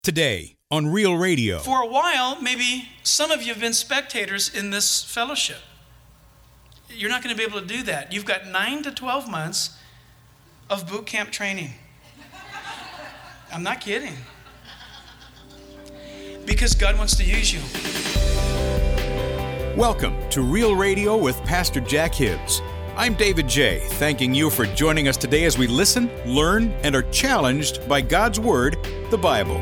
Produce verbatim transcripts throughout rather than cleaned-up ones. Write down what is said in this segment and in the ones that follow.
Today on Real Radio. For a while, maybe some of you have been spectators in this fellowship. You're not going to be able to do that. You've got nine to twelve months of boot camp training. I'm not kidding. Because God wants to use you. Welcome to Real Radio with Pastor Jack Hibbs. I'm David J., thanking you for joining us today as we listen, learn, and are challenged by God's Word, the Bible.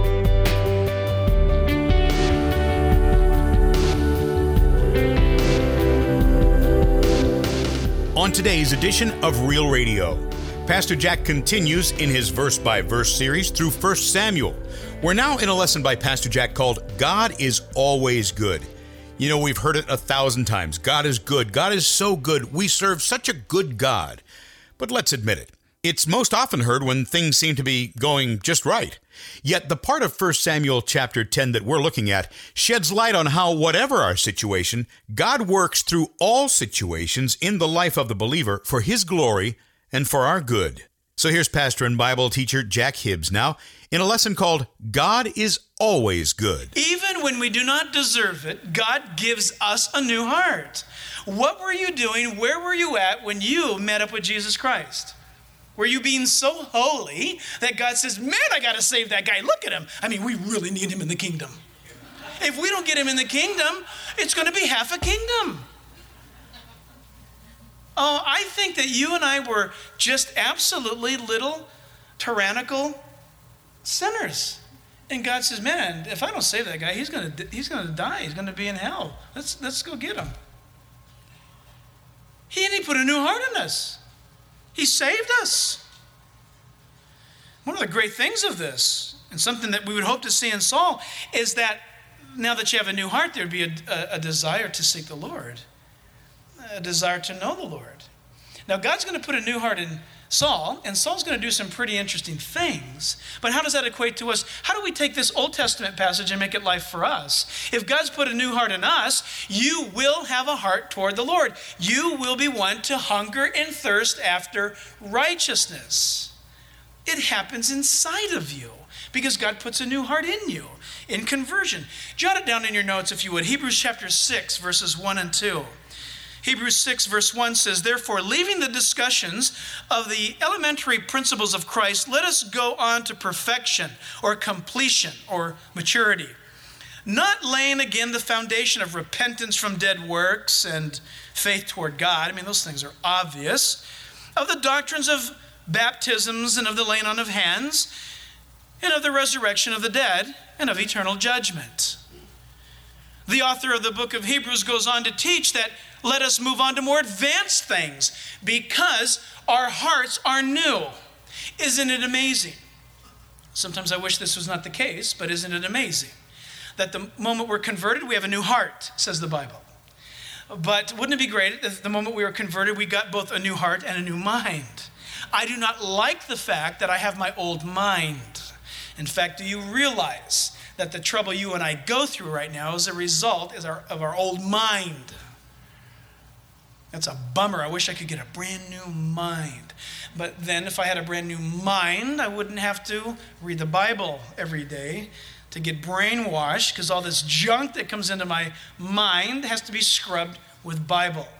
On today's edition of Real Radio, Pastor Jack continues in his verse-by-verse series through First Samuel. We're now in a lesson by Pastor Jack called God is Always Good. You know, we've heard it a thousand times. God is good. God is so good. We serve such a good God. But let's admit it. It's most often heard when things seem to be going just right. Yet the part of First Samuel chapter ten that we're looking at sheds light on how, whatever our situation, God works through all situations in the life of the believer for His glory and for our good. So here's pastor and Bible teacher Jack Hibbs now in a lesson called God is Always Good. Even when we do not deserve it, God gives us a new heart. What were you doing? Where were you at when you met up with Jesus Christ? Were you being so holy that God says, man, I got to save that guy. Look at him. I mean, we really need him in the kingdom. If we don't get him in the kingdom, it's going to be half a kingdom. Oh, I think that you and I were just absolutely little tyrannical sinners. And God says, man, if I don't save that guy, he's going to he's going to die. He's going to be in hell. Let's, let's go get him. He, and he put a new heart in us. He saved us. One of the great things of this, and something that we would hope to see in Saul, is that now that you have a new heart, there'd be a, a, a desire to seek the Lord, a desire to know the Lord. Now, God's going to put a new heart in Saul, and Saul's going to do some pretty interesting things. But how does that equate to us? How do we take this Old Testament passage and make it life for us? If God's put a new heart in us, you will have a heart toward the Lord. You will be one to hunger and thirst after righteousness. It happens inside of you because God puts a new heart in you in conversion. Jot it down in your notes if you would. Hebrews chapter six, verses one and two. Hebrews six verse one says, therefore, leaving the discussions of the elementary principles of Christ, let us go on to perfection or completion or maturity, not laying again the foundation of repentance from dead works and faith toward God. I mean, those things are obvious. Of the doctrines of baptisms and of the laying on of hands and of the resurrection of the dead and of eternal judgment. The author of the book of Hebrews goes on to teach that let us move on to more advanced things because our hearts are new. Isn't it amazing? Sometimes I wish this was not the case, but isn't it amazing that the moment we're converted, we have a new heart, says the Bible. But wouldn't it be great if the moment we were converted, we got both a new heart and a new mind? I do not like the fact that I have my old mind. In fact, do you realize that the trouble you and I go through right now is a result is our, of our old mind? That's a bummer. I wish I could get a brand new mind. But then if I had a brand new mind, I wouldn't have to read the Bible every day to get brainwashed, because all this junk that comes into my mind has to be scrubbed with Bible.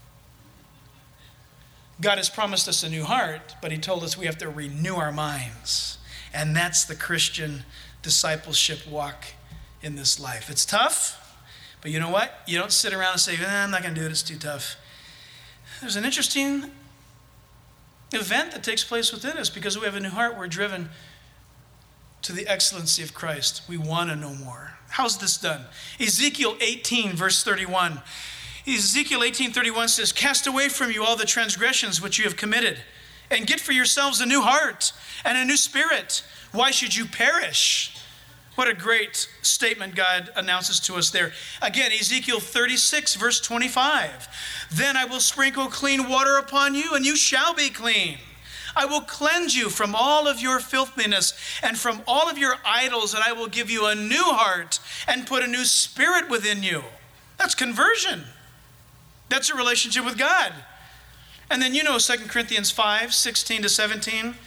God has promised us a new heart, but He told us we have to renew our minds. And that's the Christian discipleship walk in this life. It's tough, but you know what? You don't sit around and say, eh, I'm not going to do it, it's too tough. There's an interesting event that takes place within us. Because we have a new heart, we're driven to the excellency of Christ. We want to know more. How's this done? Ezekiel eighteen, verse thirty-one. Ezekiel eighteen thirty-one says, cast away from you all the transgressions which you have committed, and get for yourselves a new heart and a new spirit. Why should you perish? What a great statement God announces to us there. Again, Ezekiel thirty-six, verse twenty-five. Then I will sprinkle clean water upon you, and you shall be clean. I will cleanse you from all of your filthiness and from all of your idols, and I will give you a new heart and put a new spirit within you. That's conversion. That's a relationship with God. And then you know Second Corinthians five, sixteen to seventeen.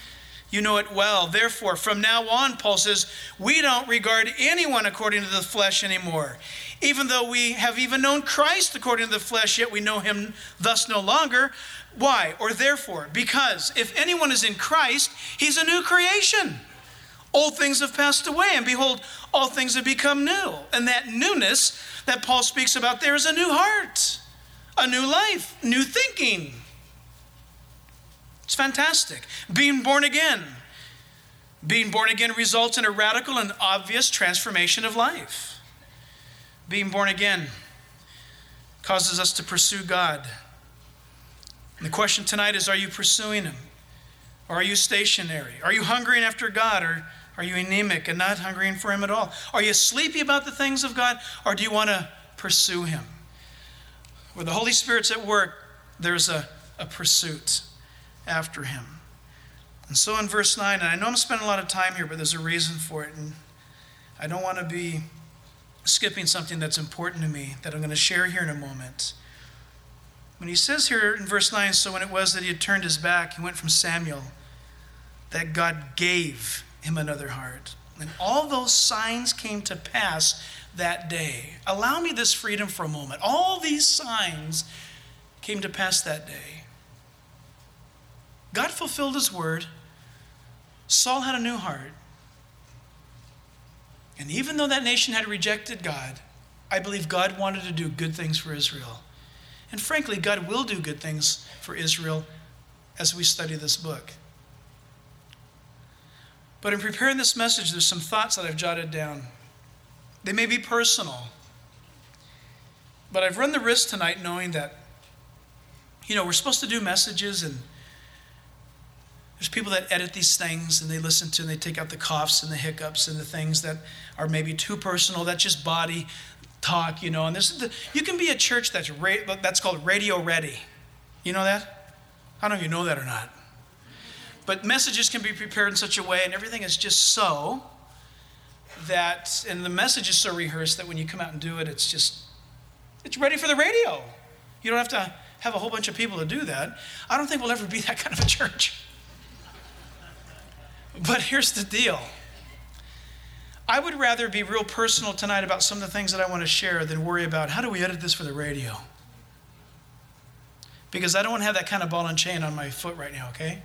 You know it well. Therefore, from now on, Paul says, we don't regard anyone according to the flesh anymore. Even though we have even known Christ according to the flesh, yet we know him thus no longer. Why? Or therefore, because if anyone is in Christ, he's a new creation. Old things have passed away, and behold, all things have become new. And that newness that Paul speaks about there is a new heart, a new life, new thinking. It's fantastic. Being born again. Being born again results in a radical and obvious transformation of life. Being born again causes us to pursue God. And the question tonight is, are you pursuing him? Or are you stationary? Are you hungering after God? Or are you anemic and not hungering for him at all? Are you sleepy about the things of God? Or do you want to pursue him? Where the Holy Spirit's at work, there's a, a pursuit after him. And so in verse nine, and I know I'm spending a lot of time here, but there's a reason for it. And I don't want to be skipping something that's important to me that I'm going to share here in a moment. When he says here in verse nine, so when it was that he had turned his back, he went from Samuel, that God gave him another heart. And all those signs came to pass that day. Allow me this freedom for a moment. All these signs came to pass that day. God fulfilled his word. Saul had a new heart. And even though that nation had rejected God, I believe God wanted to do good things for Israel. And frankly, God will do good things for Israel as we study this book. But in preparing this message, there's some thoughts that I've jotted down. They may be personal, but I've run the risk tonight knowing that, you know, we're supposed to do messages, and there's people that edit these things and they listen to and they take out the coughs and the hiccups and the things that are maybe too personal. That's just body talk, you know. And this is the, you can be a church that's ra- that's called radio ready. You know that? I don't know if you know that or not. But messages can be prepared in such a way, and everything is just so that, and the message is so rehearsed that when you come out and do it, it's just, it's ready for the radio. You don't have to have a whole bunch of people to do that. I don't think we'll ever be that kind of a church. But here's the deal. I would rather be real personal tonight about some of the things that I want to share than worry about how do we edit this for the radio. Because I don't want to have that kind of ball and chain on my foot right now, okay?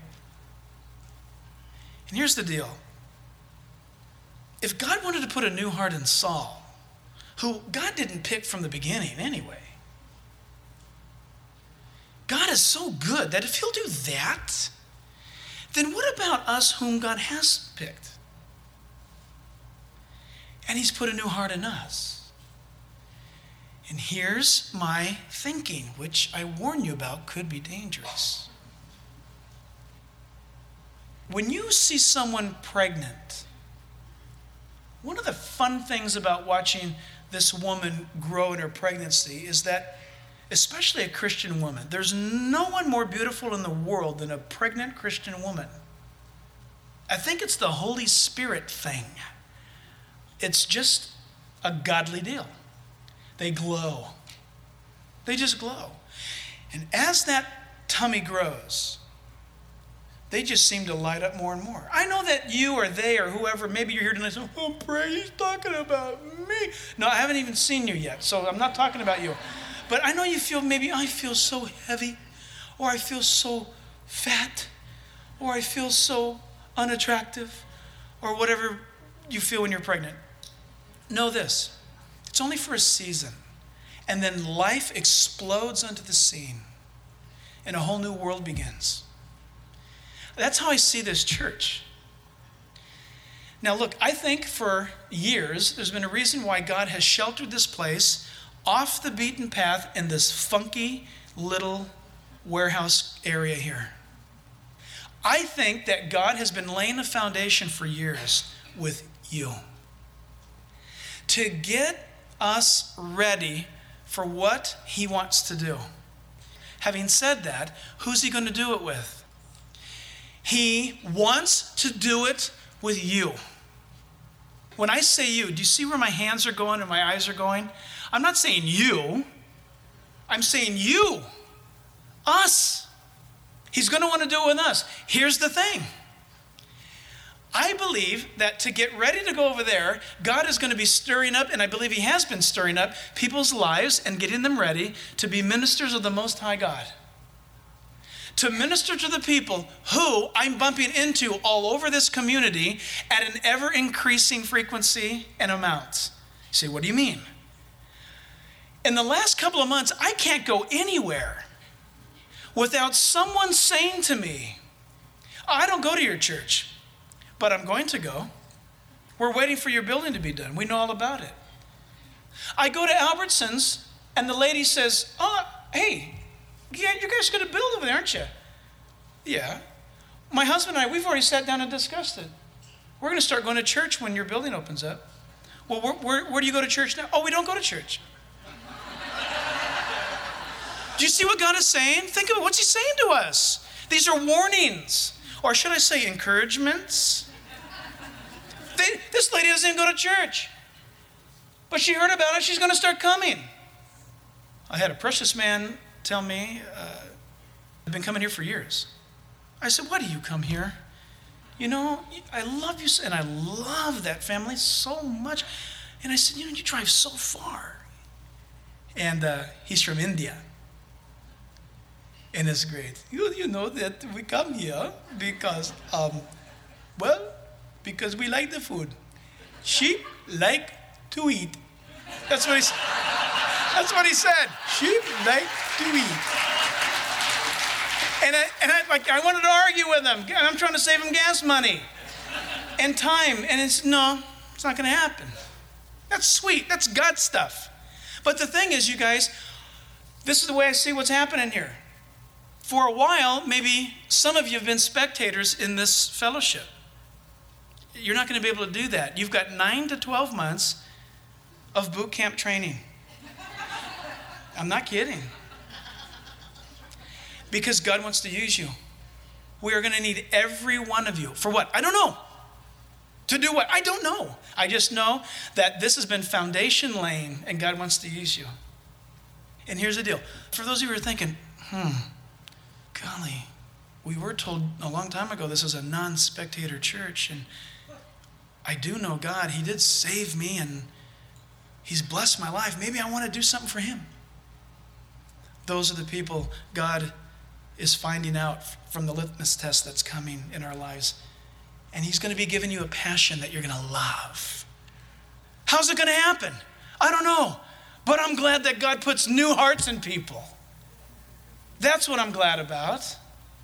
And here's the deal. If God wanted to put a new heart in Saul, who God didn't pick from the beginning anyway, God is so good that if he'll do that, then what about us whom God has picked? And he's put a new heart in us. And here's my thinking, which I warn you about could be dangerous. When you see someone pregnant, one of the fun things about watching this woman grow in her pregnancy is that, especially a Christian woman, there's no one more beautiful in the world than a pregnant Christian woman. I think it's the Holy Spirit thing. It's just a godly deal. They glow. They just glow. And as that tummy grows, they just seem to light up more and more. I know that you or they or whoever, maybe you're here tonight and say, oh, pray, he's talking about me. No, I haven't even seen you yet, so I'm not talking about you. But I know you feel, maybe I feel so heavy, or I feel so fat, or I feel so unattractive, or whatever you feel when you're pregnant. Know this, it's only for a season. And then life explodes onto the scene, and a whole new world begins. That's how I see this church. Now look, I think for years, there's been a reason why God has sheltered this place off the beaten path in this funky little warehouse area here. I think that God has been laying a foundation for years with you to get us ready for what he wants to do. Having said that, who's he going to do it with? He wants to do it with you. When I say you, do you see where my hands are going and my eyes are going? I'm not saying you. I'm saying you. Us. He's going to want to do it with us. Here's the thing. I believe that to get ready to go over there, God is going to be stirring up, and I believe he has been stirring up people's lives and getting them ready to be ministers of the Most High God. To minister to the people who I'm bumping into all over this community at an ever-increasing frequency and amount. You say, what do you mean? In the last couple of months, I can't go anywhere without someone saying to me, I don't go to your church, but I'm going to go. We're waiting for your building to be done. We know all about it. I go to Albertsons, and the lady says, oh, hey, yeah, you guys are going to build over there, aren't you? Yeah. My husband and I, we've already sat down and discussed it. We're going to start going to church when your building opens up. Well, where, where, where do you go to church now? Oh, we don't go to church. Do you see what God is saying? Think of it. What's he saying to us? These are warnings. Or should I say encouragements? They, this lady doesn't even go to church. But she heard about it. She's going to start coming. I had a precious man tell me, uh, I've been coming here for years. I said, why do you come here? You know, I love you, and I love that family so much. And I said, you know, you drive so far. And uh, he's from India. And it's great. You, you know that we come here because, um, well, because we like the food. Sheep like to eat. That's what he said. That's what he said. Sheep like to eat. And I, and I, like, I wanted to argue with him. I'm trying to save him gas money and time. And it's, no, it's not going to happen. That's sweet. That's God stuff. But the thing is, you guys, this is the way I see what's happening here. For a while, maybe some of you have been spectators in this fellowship. You're not going to be able to do that. You've got nine to twelve months of boot camp training. I'm not kidding. Because God wants to use you. We are going to need every one of you. For what? I don't know. To do what? I don't know. I just know that this has been foundation laying and God wants to use you. And here's the deal. For those of you who are thinking, hmm, golly, we were told a long time ago this is a non-spectator church, and I do know God. He did save me, and he's blessed my life. Maybe I want to do something for him. Those are the people God is finding out from the litmus test that's coming in our lives. And he's going to be giving you a passion that you're going to love. How's it going to happen? I don't know. But I'm glad that God puts new hearts in people. That's what I'm glad about.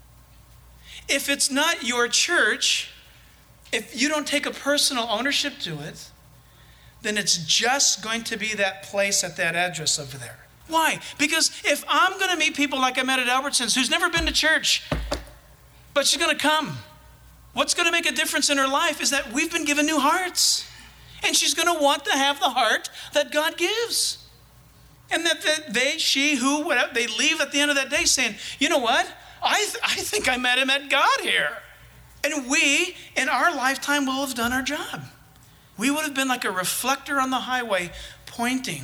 If it's not your church, if you don't take a personal ownership to it, then it's just going to be that place at that address over there. Why? Because if I'm going to meet people like I met at Albertsons who's never been to church, but she's going to come, what's going to make a difference in her life is that we've been given new hearts. And she's going to want to have the heart that God gives. And that they, she, who, whatever, they leave at the end of that day saying, you know what? I, th- I think I met him at God here. And we, in our lifetime, will have done our job. We would have been like a reflector on the highway pointing.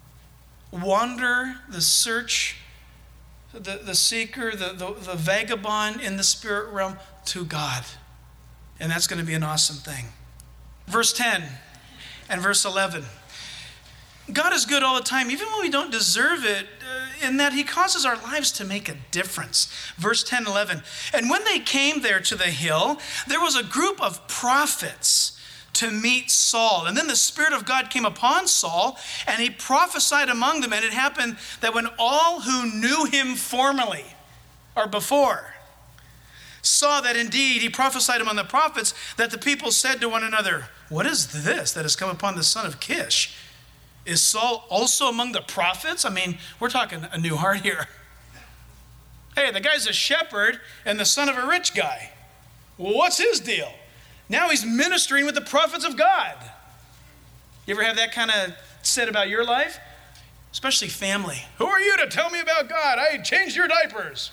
Wander, the search, the, the seeker, the, the, the vagabond in the spirit realm to God. And that's going to be an awesome thing. Verse ten and verse eleven. God is good all the time, even when we don't deserve it, uh, in that he causes our lives to make a difference. Verse ten, eleven. And when they came there to the hill, there was a group of prophets to meet Saul. And then the Spirit of God came upon Saul, and he prophesied among them. And it happened that when all who knew him formerly, or before, saw that indeed he prophesied among the prophets, that the people said to one another, what is this that has come upon the son of Kish? Is Saul also among the prophets? I mean, we're talking a new heart here. Hey, the guy's a shepherd and the son of a rich guy. Well, what's his deal? Now he's ministering with the prophets of God. You ever have that kind of said about your life? Especially family. Who are you to tell me about God? I changed your diapers.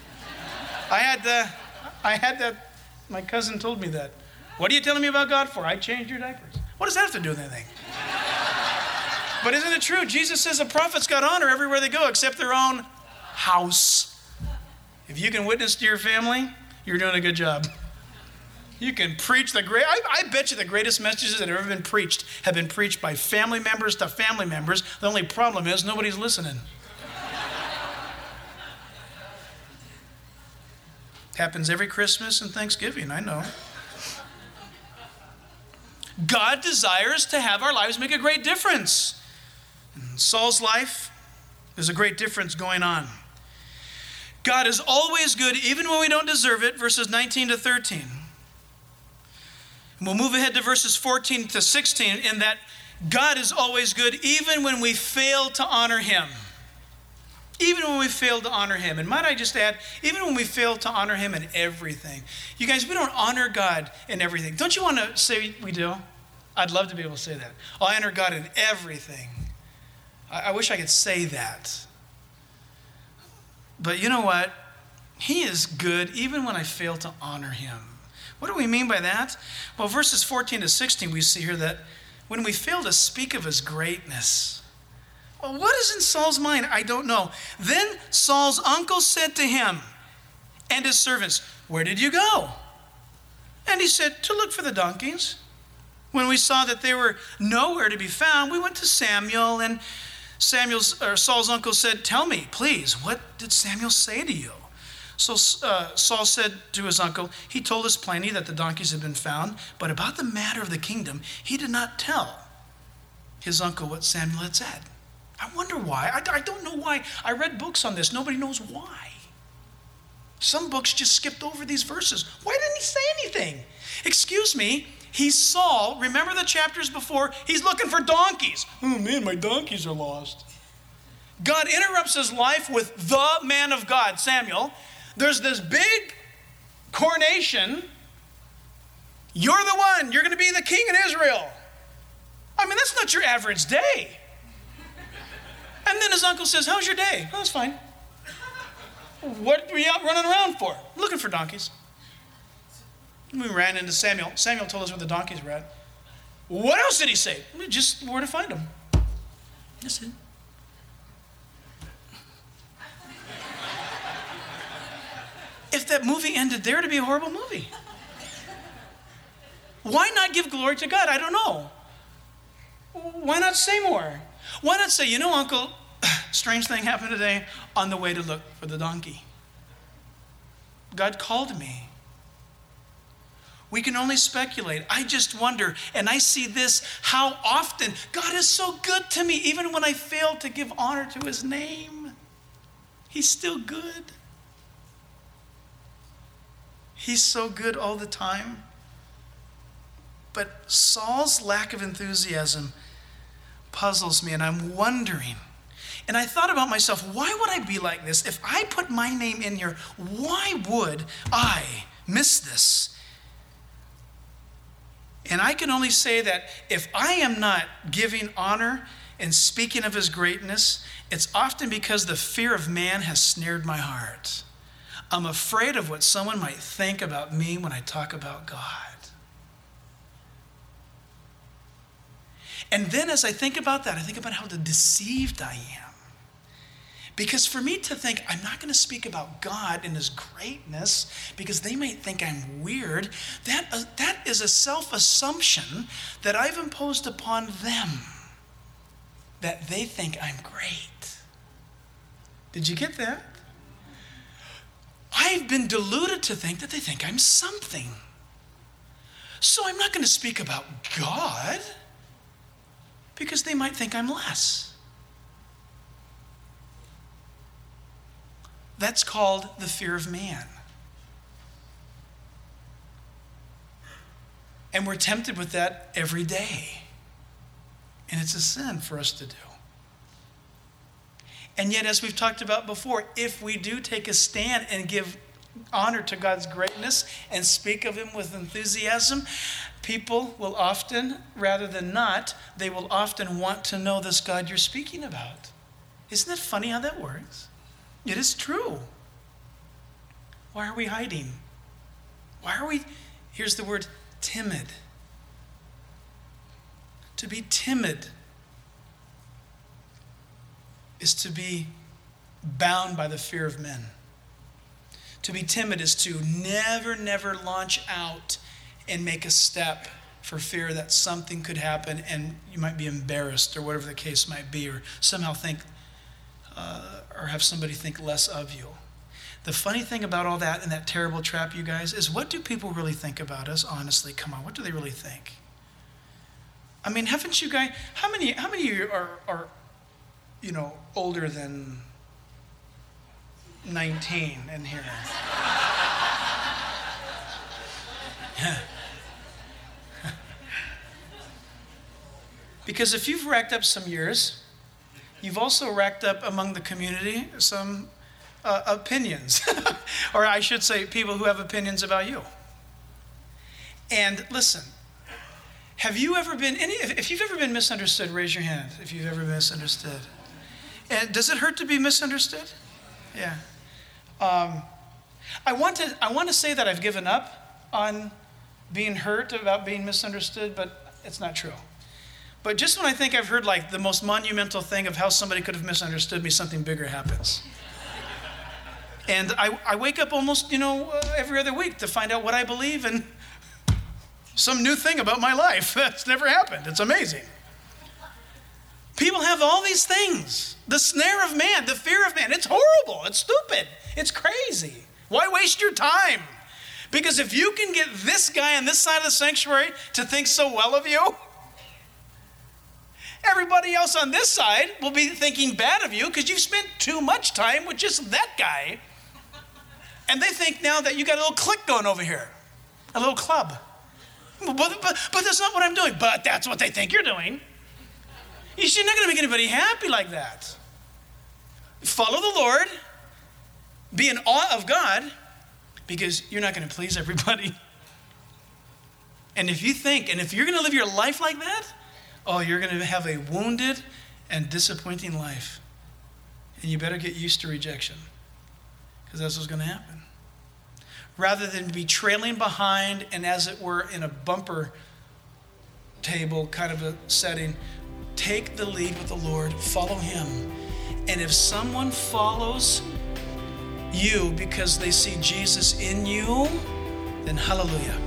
I had the, I had that, my cousin told me that. What are you telling me about God for? I changed your diapers. What does that have to do with anything? But isn't it true? Jesus says the prophets got honor everywhere they go except their own house. If you can witness to your family, you're doing a good job. You can preach the great, I, I bet you the greatest messages that have ever been preached have been preached by family members to family members. The only problem is nobody's listening. Happens every Christmas and Thanksgiving, I know. God desires to have our lives make a great difference. In Saul's life, there's a great difference going on. God is always good, even when we don't deserve it, verses nineteen to thirteen. And we'll move ahead to verses fourteen to sixteen, in that God is always good, even when we fail to honor him. Even when we fail to honor him. And might I just add, even when we fail to honor him in everything. You guys, we don't honor God in everything. Don't you want to say we do? I'd love to be able to say that. I'll honor God in everything. I, I wish I could say that. But you know what? He is good even when I fail to honor him. What do we mean by that? Well, verses fourteen to sixteen, we see here that when we fail to speak of his greatness. Well, what is in Saul's mind? I don't know. Then Saul's uncle said to him and his servants, "Where did you go?" And he said, "To look for the donkeys." When we saw that they were nowhere to be found, we went to Samuel, and Samuel's or Saul's uncle said, "Tell me, please, what did Samuel say to you?" So uh, Saul said to his uncle, "He told us plainly that the donkeys had been found, but about the matter of the kingdom, he did not tell his uncle what Samuel had said." I wonder why. I, I don't know why. I read books on this. Nobody knows why. Some books just skipped over these verses. Why didn't he say anything? Excuse me, he's Saul. Remember the chapters before? He's looking for donkeys. Oh man, my donkeys are lost. God interrupts his life with the man of God, Samuel. There's this big coronation. You're the one. You're going to be the king in Israel. I mean, that's not your average day. And then his uncle says, "How's your day?" "Oh, it's fine." "What were you out running around for?" "Looking for donkeys." We ran into Samuel. Samuel told us where the donkeys were at. What else did he say? Just where to find them. That's it. If that movie ended there, it'd be a horrible movie. Why not give glory to God? I don't know. Why not say more? Why not say, "You know, Uncle, strange thing happened today on the way to look for the donkey. God called me." We can only speculate. I just wonder, and I see this, how often God is so good to me, even when I fail to give honor to his name. He's still good. He's so good all the time. But Saul's lack of enthusiasm puzzles me, and I'm wondering. And I thought about myself, why would I be like this? If I put my name in here, why would I miss this? And I can only say that if I am not giving honor and speaking of his greatness, it's often because the fear of man has snared my heart. I'm afraid of what someone might think about me when I talk about God. And then as I think about that, I think about how deceived I am. Because for me to think, I'm not going to speak about God and his greatness because they might think I'm weird, that, uh, that is a self-assumption that I've imposed upon them, that they think I'm great. Did you get that? I've been deluded to think that they think I'm something. So I'm not going to speak about God because they might think I'm less. That's called the fear of man. And we're tempted with that every day. And it's a sin for us to do. And yet, as we've talked about before, if we do take a stand and give honor to God's greatness and speak of him with enthusiasm, people will often, rather than not, they will often want to know this God you're speaking about. Isn't it funny how that works? It is true. Why are we hiding? Why are we, here's the word, timid. To be timid is to be bound by the fear of men. To be timid is to never, never launch out and make a step for fear that something could happen and you might be embarrassed or whatever the case might be, or somehow think uh, or have somebody think less of you. The funny thing about all that and that terrible trap, you guys, is what do people really think about us? Honestly, come on, what do they really think? I mean, haven't you guys, how many how many of you are, are you know, older than nineteen in here? Because if you've racked up some years, you've also racked up among the community some uh, opinions, or I should say people who have opinions about you. And listen, have you ever been, any? if you've ever been misunderstood, raise your hand if you've ever been misunderstood. And does it hurt to be misunderstood? Yeah. Um, I want to, I want to say that I've given up on being hurt about being misunderstood, but it's not true. But just when I think I've heard like the most monumental thing of how somebody could have misunderstood me, something bigger happens. And I, I wake up almost, you know, uh, every other week to find out what I believe and some new thing about my life. That's never happened. It's amazing. People have all these things. The snare of man, the fear of man. It's horrible. It's stupid. It's crazy. Why waste your time? Because if you can get this guy on this side of the sanctuary to think so well of you, everybody else on this side will be thinking bad of you because you've spent too much time with just that guy. And they think now that you got a little clique going over here, a little club. But, but, but that's not what I'm doing. But that's what they think you're doing. You're not going to make anybody happy like that. Follow the Lord. Be in awe of God, because you're not going to please everybody. And if you think, and if you're going to live your life like that, oh, you're going to have a wounded and disappointing life. And you better get used to rejection, because that's what's going to happen. Rather than be trailing behind and, as it were, in a bumper table kind of a setting, take the lead with the Lord, follow him. And if someone follows you because they see Jesus in you, then hallelujah.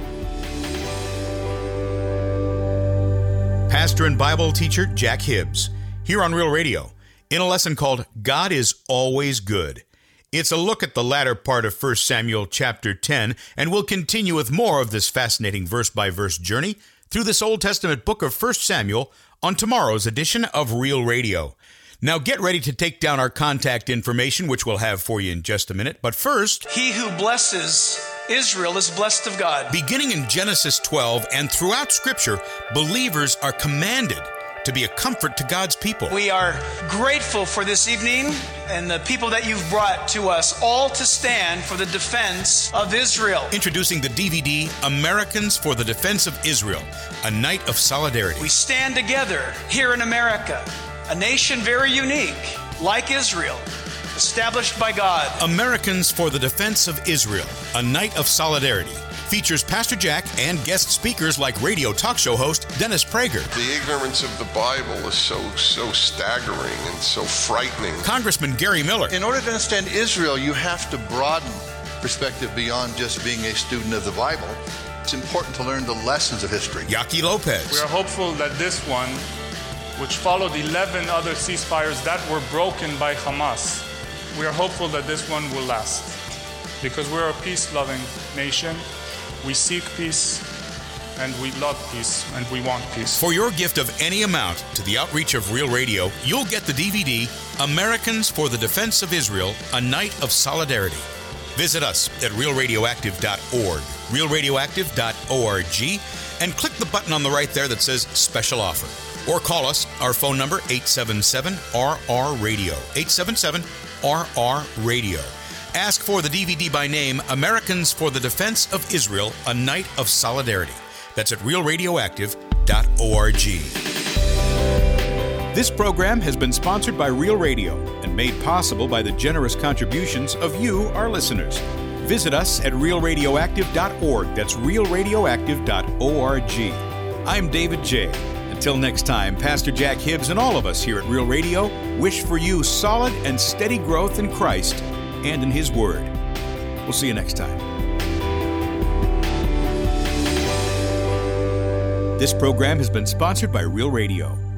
Pastor and Bible teacher Jack Hibbs, here on Real Radio, in a lesson called God is Always Good. It's a look at the latter part of First Samuel chapter ten, and we'll continue with more of this fascinating verse-by-verse journey through this Old Testament book of First Samuel on tomorrow's edition of Real Radio. Now get ready to take down our contact information, which we'll have for you in just a minute. But first, he who blesses Israel is blessed of God. Beginning in Genesis twelve and throughout Scripture, believers are commanded to be a comfort to God's people. We are grateful for this evening and the people that you've brought to us, all to stand for the defense of Israel. Introducing the D V D, Americans for the Defense of Israel, a night of solidarity. We stand together here in America, a nation very unique, like Israel, established by God. Americans for the Defense of Israel, a night of solidarity, features Pastor Jack and guest speakers like radio talk show host Dennis Prager. The ignorance of the Bible is so, so staggering and so frightening. Congressman Gary Miller. In order to understand Israel, you have to broaden perspective beyond just being a student of the Bible. It's important to learn the lessons of history. Yaki Lopez. We are hopeful that this one, which followed eleven other ceasefires that were broken by Hamas, we are hopeful that this one will last, because we're a peace-loving nation. We seek peace, and we love peace, and we want peace. For your gift of any amount to the outreach of Real Radio, you'll get the D V D, Americans for the Defense of Israel, a Night of Solidarity. Visit us at real radioactive dot org, real radioactive dot org, and click the button on the right there that says Special Offer. Or call us, our phone number, eight seven seven R R radio, eight seven seven R R radio. Ask for the D V D by name, Americans for the Defense of Israel, a Night of Solidarity. That's at real radioactive dot org. This program has been sponsored by Real Radio and made possible by the generous contributions of you, our listeners. Visit us at real radioactive dot org. That's real radioactive dot org. I'm David J. Until next time, Pastor Jack Hibbs and all of us here at Real Radio wish for you solid and steady growth in Christ and in His Word. We'll see you next time. This program has been sponsored by Real Radio.